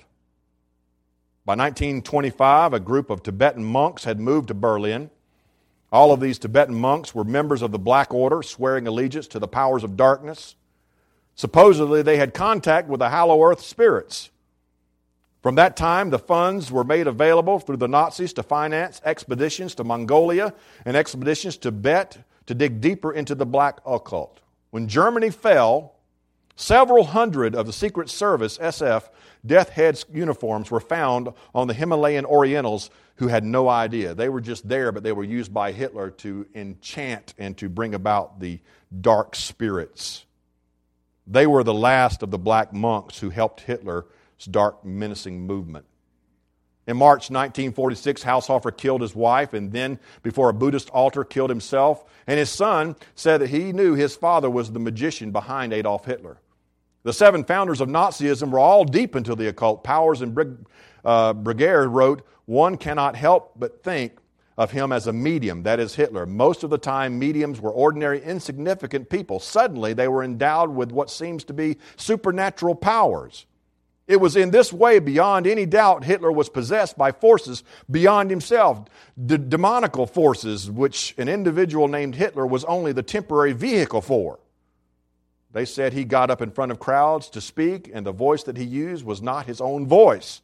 By 1925, a group of Tibetan monks had moved to Berlin. All of these Tibetan monks were members of the Black Order, swearing allegiance to the powers of darkness. Supposedly, they had contact with the hollow earth spirits. From that time, the funds were made available through the Nazis to finance expeditions to Mongolia and expeditions to Tibet to dig deeper into the black occult. When Germany fell, several hundred of the Secret Service, SF, Death Heads uniforms were found on the Himalayan Orientals who had no idea. They were just there, but they were used by Hitler to enchant and to bring about the dark spirits. They were the last of the black monks who helped Hitler's dark, menacing movement. In March 1946, Haushofer killed his wife and then, before a Buddhist altar, killed himself. And his son said that he knew his father was the magician behind Adolf Hitler. The 7 founders of Nazism were all deep into the occult powers, and Breguier wrote, one cannot help but think of him as a medium, that is Hitler. Most of the time, mediums were ordinary, insignificant people. Suddenly, they were endowed with what seems to be supernatural powers. It was in this way, beyond any doubt, Hitler was possessed by forces beyond himself, demonical forces, which an individual named Hitler was only the temporary vehicle for. They said he got up in front of crowds to speak, and the voice that he used was not his own voice.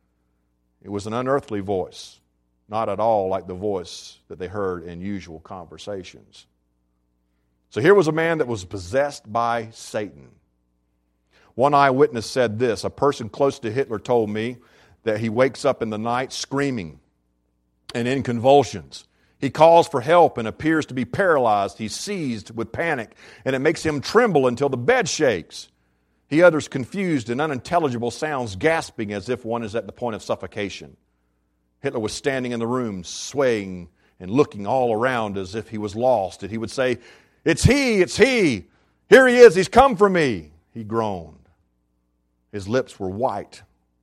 It was an unearthly voice, not at all like the voice that they heard in usual conversations. So here was a man that was possessed by Satan. One eyewitness said this, a person close to Hitler told me that he wakes up in the night screaming and in convulsions. He calls for help and appears to be paralyzed. He's seized with panic, and it makes him tremble until the bed shakes. He utters confused and unintelligible sounds, gasping as if one is at the point of suffocation. Hitler was standing in the room, swaying and looking all around as if he was lost, and he would say, it's he, here he is, he's come for me. He groaned. His lips were white.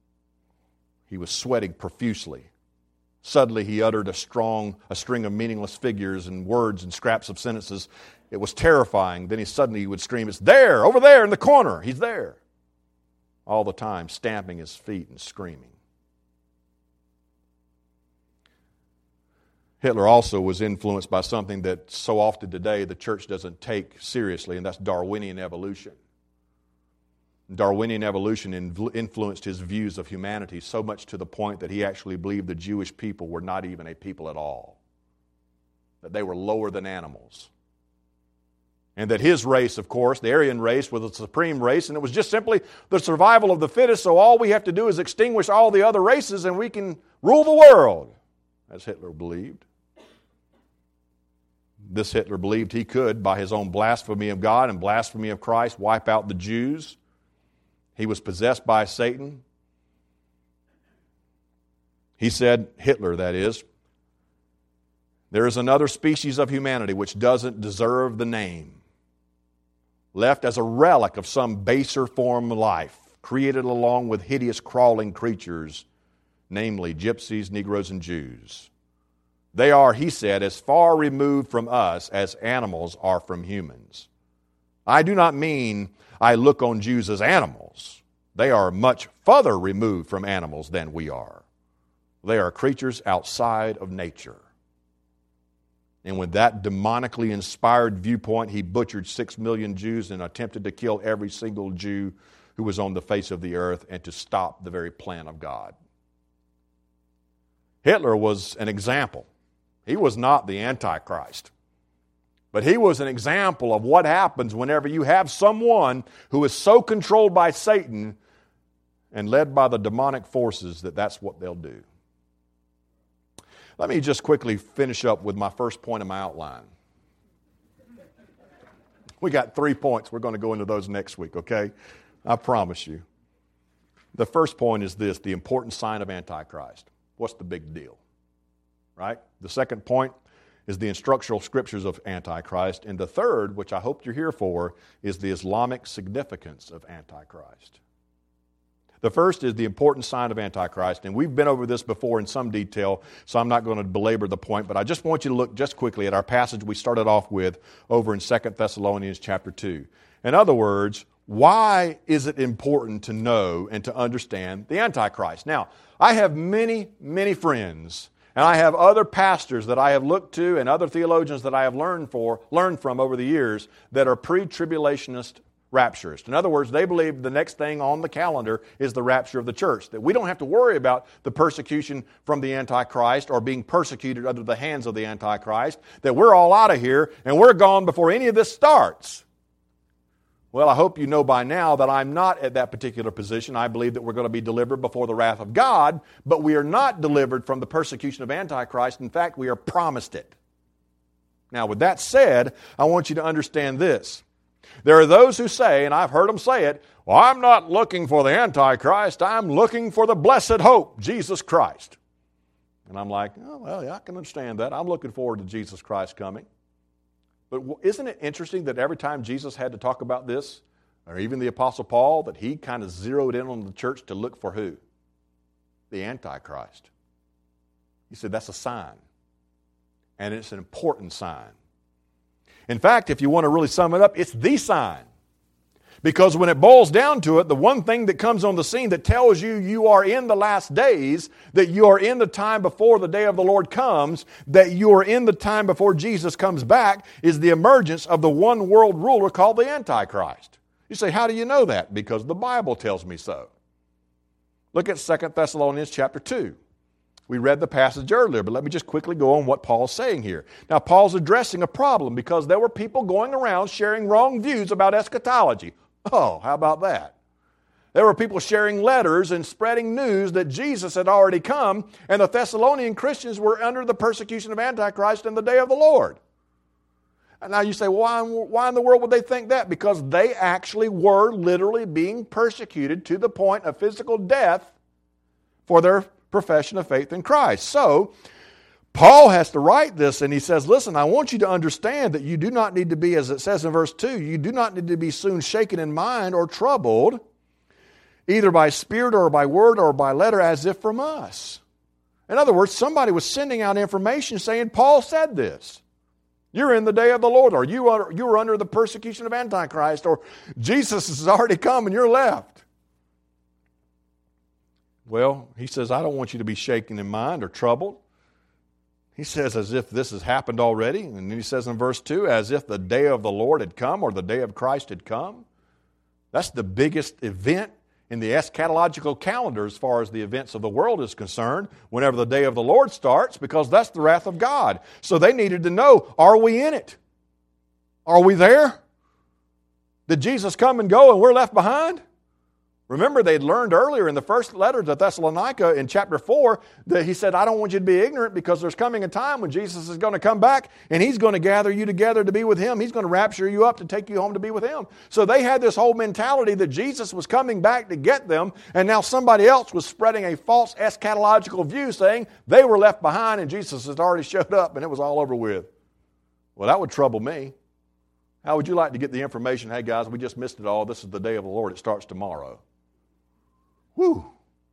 He was sweating profusely. Suddenly he uttered a string of meaningless figures and words and scraps of sentences. It was terrifying. Then he would scream, it's there, over there in the corner. He's there. All the time stamping his feet and screaming. Hitler also was influenced by something that so often today the church doesn't take seriously, and that's Darwinian evolution. Darwinian evolution influenced his views of humanity so much to the point that he actually believed the Jewish people were not even a people at all, that they were lower than animals. And that his race, of course, the Aryan race, was the supreme race, and it was just simply the survival of the fittest, so all we have to do is extinguish all the other races and we can rule the world, as Hitler believed. This Hitler believed he could, by his own blasphemy of God and blasphemy of Christ, wipe out the Jews. He was possessed by Satan. He said, Hitler, that is, there is another species of humanity which doesn't deserve the name, left as a relic of some baser form of life, created along with hideous crawling creatures, namely gypsies, Negroes, and Jews. They are, he said, as far removed from us as animals are from humans. I do not mean I look on Jews as animals. They are much further removed from animals than we are. They are creatures outside of nature. And with that demonically inspired viewpoint, he butchered 6 million Jews and attempted to kill every single Jew who was on the face of the earth and to stop the very plan of God. Hitler was an example. He was not the Antichrist. But he was an example of what happens whenever you have someone who is so controlled by Satan and led by the demonic forces that that's what they'll do. Let me just quickly finish up with my first point of my outline. We got 3 points. We're going to go into those next week, okay? I promise you. The first point is this, the important sign of Antichrist. What's the big deal? Right? The second point is the instructional scriptures of Antichrist. And the third, which I hope you're here for, is the Islamic significance of Antichrist. The first is the important sign of Antichrist, and we've been over this before in some detail, so I'm not going to belabor the point, but I just want you to look just quickly at our passage we started off with over in 2 Thessalonians chapter 2. In other words, why is it important to know and to understand the Antichrist? Now, I have many, many friends, and I have other pastors that I have looked to and other theologians that I have learned from over the years that are pre-tribulationist rapturist. In other words, they believe the next thing on the calendar is the rapture of the church, that we don't have to worry about the persecution from the Antichrist or being persecuted under the hands of the Antichrist, that we're all out of here and we're gone before any of this starts. Well, I hope you know by now that I'm not at that particular position. I believe that we're going to be delivered before the wrath of God, but we are not delivered from the persecution of Antichrist. In fact, we are promised it. Now, with that said, I want you to understand this. There are those who say, and I've heard them say it, well, I'm not looking for the Antichrist, I'm looking for the blessed hope, Jesus Christ. And I'm like, oh, well, yeah, I can understand that. I'm looking forward to Jesus Christ coming. But isn't it interesting that every time Jesus had to talk about this, or even the Apostle Paul, that he kind of zeroed in on the church to look for who? The Antichrist. He said that's a sign. And it's an important sign. In fact, if you want to really sum it up, it's the sign. Because when it boils down to it, the one thing that comes on the scene that tells you you are in the last days, that you are in the time before the day of the Lord comes, that you are in the time before Jesus comes back, is the emergence of the one world ruler called the Antichrist. You say, how do you know that? Because the Bible tells me so. Look at 2 Thessalonians chapter 2. We read the passage earlier, but let me just quickly go on what Paul's saying here. Now, Paul's addressing a problem because there were people going around sharing wrong views about eschatology. Oh, how about that? There were people sharing letters and spreading news that Jesus had already come, and the Thessalonian Christians were under the persecution of Antichrist in the day of the Lord. And now you say, well, why in the world would they think that? Because they actually were literally being persecuted to the point of physical death for their profession of faith in Christ. So, Paul has to write this, and he says, listen, I want you to understand that you do not need to be, as it says in verse 2, you do not need to be soon shaken in mind or troubled, either by spirit or by word or by letter, as if from us. In other words, somebody was sending out information saying, Paul said this. You're in the day of the Lord, or you are under the persecution of Antichrist, or Jesus has already come and you're left. Well, he says, I don't want you to be shaken in mind or troubled. He says as if this has happened already. And then he says in verse 2, as if the day of the Lord had come or the day of Christ had come. That's the biggest event in the eschatological calendar as far as the events of the world is concerned, whenever the day of the Lord starts, because that's the wrath of God. So they needed to know, are we in it? Are we there? Did Jesus come and go and we're left behind? Remember, they'd learned earlier in the first letter to Thessalonica in chapter 4 that he said, I don't want you to be ignorant because there's coming a time when Jesus is going to come back and He's going to gather you together to be with Him. He's going to rapture you up to take you home to be with Him. So they had this whole mentality that Jesus was coming back to get them, and now somebody else was spreading a false eschatological view saying they were left behind and Jesus had already showed up and it was all over with. Well, that would trouble me. How would you like to get the information, hey guys, we just missed it all. This is the day of the Lord. It starts tomorrow. Whew.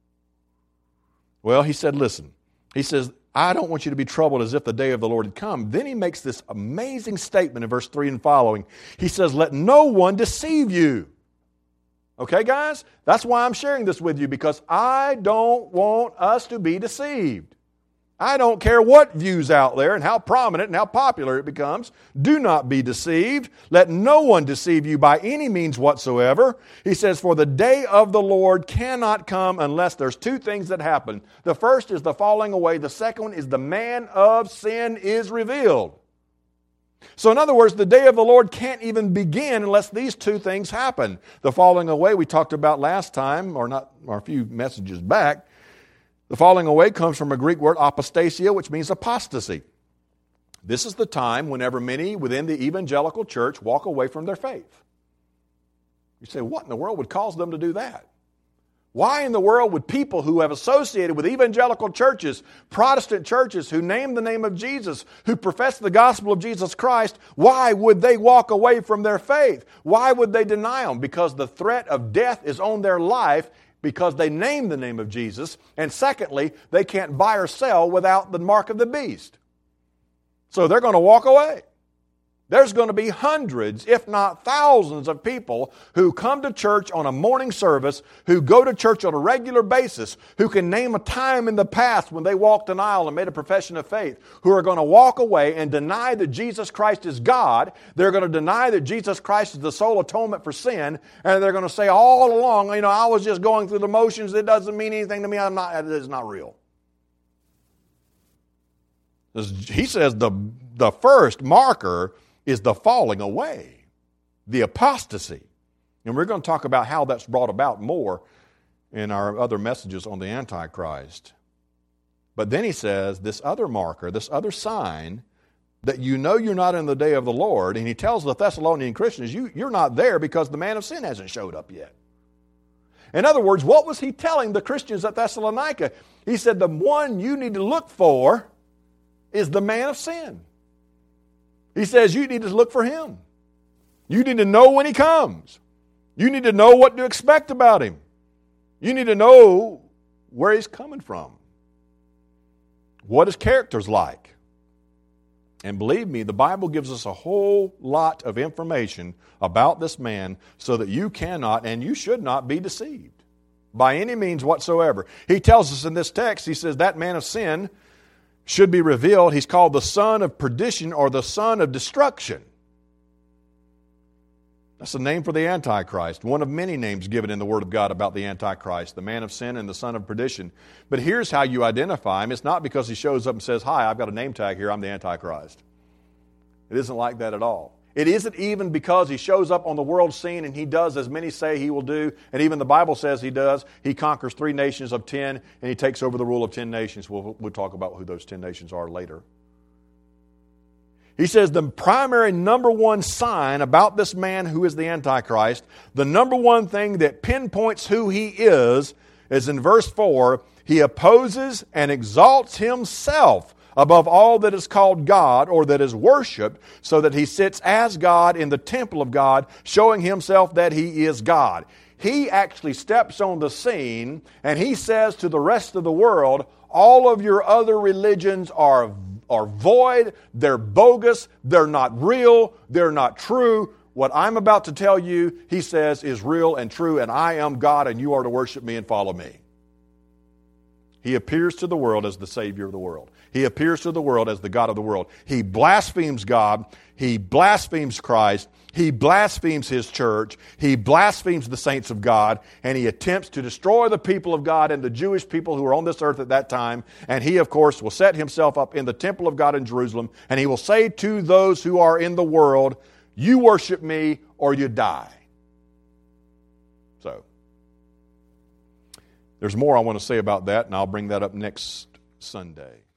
Well, he said, listen. He says, I don't want you to be troubled as if the day of the Lord had come. Then he makes this amazing statement in verse 3 and following. He says, let no one deceive you. Okay, guys? That's why I'm sharing this with you, because I don't want us to be deceived. I don't care what view's out there and how prominent and how popular it becomes. Do not be deceived. Let no one deceive you by any means whatsoever. He says, for the day of the Lord cannot come unless there's two things that happen. The first is the falling away. The second one is the man of sin is revealed. So in other words, the day of the Lord can't even begin unless these two things happen. The falling away we talked about last time, or a few messages back. The falling away comes from a Greek word, apostasia, which means apostasy. This is the time whenever many within the evangelical church walk away from their faith. You say, what in the world would cause them to do that? Why in the world would people who have associated with evangelical churches, Protestant churches, who name the name of Jesus, who profess the gospel of Jesus Christ, why would they walk away from their faith? Why would they deny them? Because the threat of death is on their life, because they name the name of Jesus, and secondly, they can't buy or sell without the mark of the beast. So they're going to walk away. There's going to be hundreds, if not thousands, of people who come to church on a morning service, who go to church on a regular basis, who can name a time in the past when they walked an aisle and made a profession of faith, who are going to walk away and deny that Jesus Christ is God. They're going to deny that Jesus Christ is the sole atonement for sin, and they're going to say all along, I was just going through the motions. It doesn't mean anything to me. It is not real. He says the first marker is the falling away, the apostasy. And we're going to talk about how that's brought about more in our other messages on the Antichrist. But then he says this other marker, this other sign that you know you're not in the day of the Lord, and he tells the Thessalonian Christians, you're not there because the man of sin hasn't showed up yet. In other words, what was he telling the Christians at Thessalonica? He said the one you need to look for is the man of sin. He says you need to look for him. You need to know when he comes. You need to know what to expect about him. You need to know where he's coming from, what his character's like. And believe me, the Bible gives us a whole lot of information about this man so that you cannot and you should not be deceived by any means whatsoever. He tells us in this text, he says that man of sin should be revealed. He's called the son of perdition or the son of destruction. That's the name for the Antichrist, one of many names given in the Word of God about the Antichrist, the man of sin and the son of perdition. But here's how you identify him. It's not because he shows up and says, hi, I've got a name tag here, I'm the Antichrist. It isn't like that at all. It isn't even because he shows up on the world scene and he does as many say he will do, and even the Bible says he does. He conquers 3 nations of 10, and he takes over the rule of 10 nations. We'll talk about who those 10 nations are later. He says the primary number one sign about this man who is the Antichrist, the number one thing that pinpoints who he is in verse 4, he opposes and exalts himself above all that is called God or that is worshipped, so that he sits as God in the temple of God, showing himself that he is God. He actually steps on the scene and he says to the rest of the world, all of your other religions are void, they're bogus, they're not real, they're not true. What I'm about to tell you, he says, is real and true, and I am God, and you are to worship me and follow me. He appears to the world as the Savior of the world. He appears to the world as the God of the world. He blasphemes God. He blasphemes Christ. He blasphemes His church. He blasphemes the saints of God. And he attempts to destroy the people of God and the Jewish people who were on this earth at that time. And he, of course, will set himself up in the temple of God in Jerusalem. And he will say to those who are in the world, you worship me or you die. So, there's more I want to say about that, and I'll bring that up next Sunday.